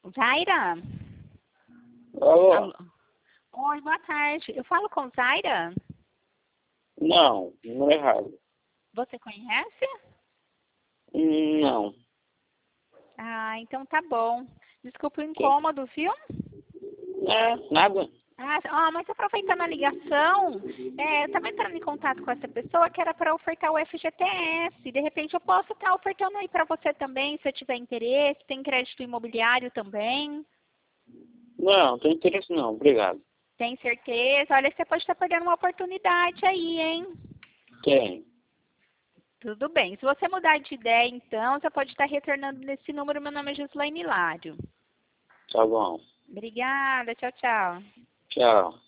Zaira? Alô? Alô? Oi, boa tarde. Eu falo com Zaira? Não, não é errado. Você conhece? Não. Ah, então tá bom. Desculpa o Que? incômodo, viu? Nada. Mas aproveitando a ligação, eu estava entrando em contato com essa pessoa que era para ofertar o FGTS. De repente eu posso estar ofertando aí para você também, se eu tiver interesse. Tem crédito imobiliário também. Não, tem interesse não, obrigado. Tem certeza? Olha, você pode estar perdendo uma oportunidade aí, hein? Tem. Tudo bem. Se você mudar de ideia, então, você pode estar retornando nesse número. Meu nome é Gislaine Hilário. Tá bom. Obrigada. Tchau, tchau. Tchau.